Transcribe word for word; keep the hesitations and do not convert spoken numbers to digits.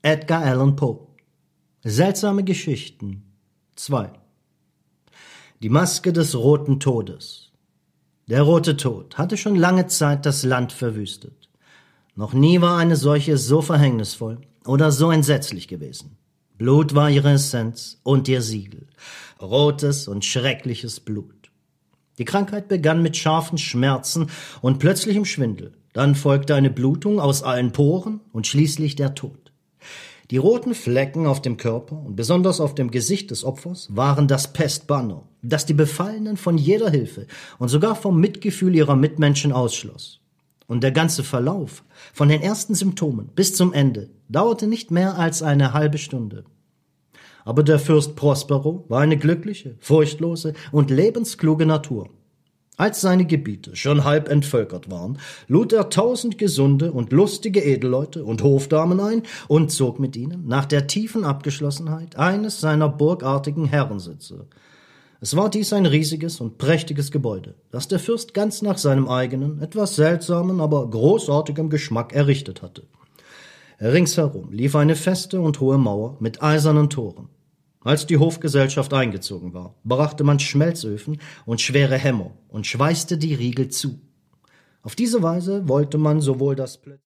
Edgar Allan Poe. Seltsame Geschichten zwei. Die Maske des Roten Todes. Der Rote Tod hatte schon lange Zeit das Land verwüstet. Noch nie war eine Seuche so verhängnisvoll oder so entsetzlich gewesen. Blut war ihre Essenz und ihr Siegel. Rotes und schreckliches Blut. Die Krankheit begann mit scharfen Schmerzen und plötzlichem Schwindel. Dann folgte eine Blutung aus allen Poren und schließlich der Tod. Die roten Flecken auf dem Körper und besonders auf dem Gesicht des Opfers waren das Pestbanner, das die Befallenen von jeder Hilfe und sogar vom Mitgefühl ihrer Mitmenschen ausschloss. Und der ganze Verlauf, von den ersten Symptomen bis zum Ende, dauerte nicht mehr als eine halbe Stunde. Aber der Fürst Prospero war eine glückliche, furchtlose und lebenskluge Natur. Als seine Gebiete schon halb entvölkert waren, lud er tausend gesunde und lustige Edelleute und Hofdamen ein und zog mit ihnen nach der tiefen Abgeschlossenheit eines seiner burgartigen Herrensitze. Es war dies ein riesiges und prächtiges Gebäude, das der Fürst ganz nach seinem eigenen, etwas seltsamen, aber großartigem Geschmack errichtet hatte. Ringsherum lief eine feste und hohe Mauer mit eisernen Toren. Als die Hofgesellschaft eingezogen war, brachte man Schmelzöfen und schwere Hämmer und schweißte die Riegel zu. Auf diese Weise wollte man sowohl das